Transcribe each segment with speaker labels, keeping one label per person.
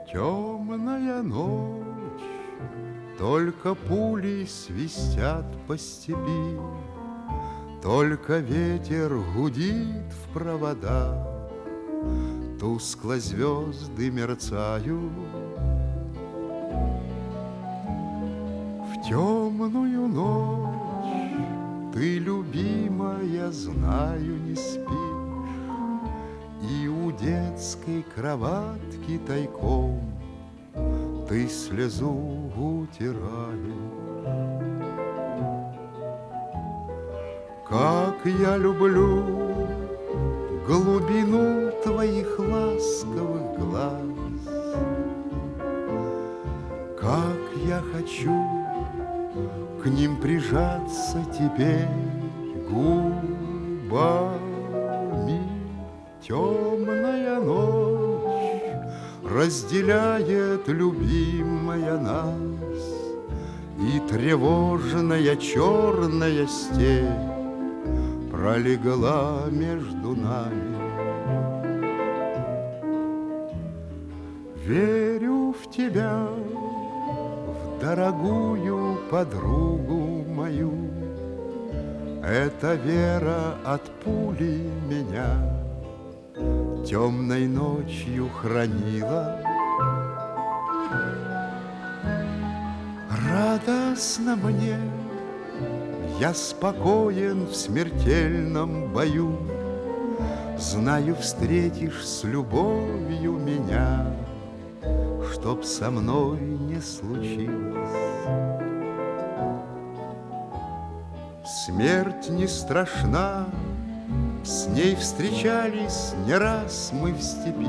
Speaker 1: Темная ночь, только пули свистят по степи, только ветер гудит в провода, тускло звезды мерцают. В темную ночь ты, любимая, знаю, не спишь, и у детской кроватки тайком ты слезу утираешь. Как я люблю глубину твоих ласковых глаз, как я хочу к ним прижаться теперь губами. Темная ночь разделяет, любимая, нас, и тревожная черная степь пролегла между нами. Верю в тебя, в дорогую подругу мою. Эта вера от пули меня темной ночью хранила. Радостно мне, я спокоен в смертельном бою. Знаю, встретишь с любовью меня, чтоб со мной не случилось. Смерть не страшна, с ней встречались не раз мы в степи.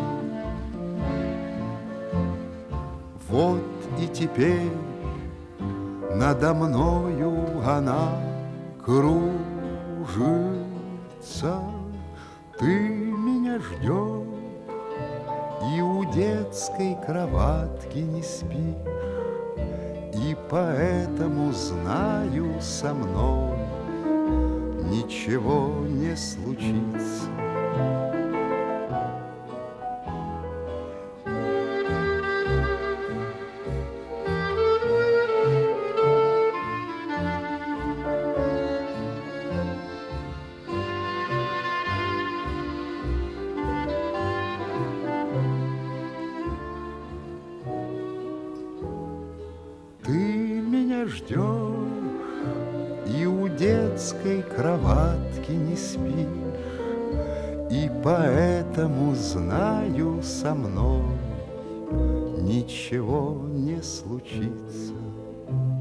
Speaker 1: Вот и теперь надо мною она кружится. Ты меня ждешь и у детской кроватки не спишь, и поэтому знаю, со мной ничего не случится. Ты меня ждешь и у детской кроватки не спишь, и поэтому знаю, со мной ничего не случится.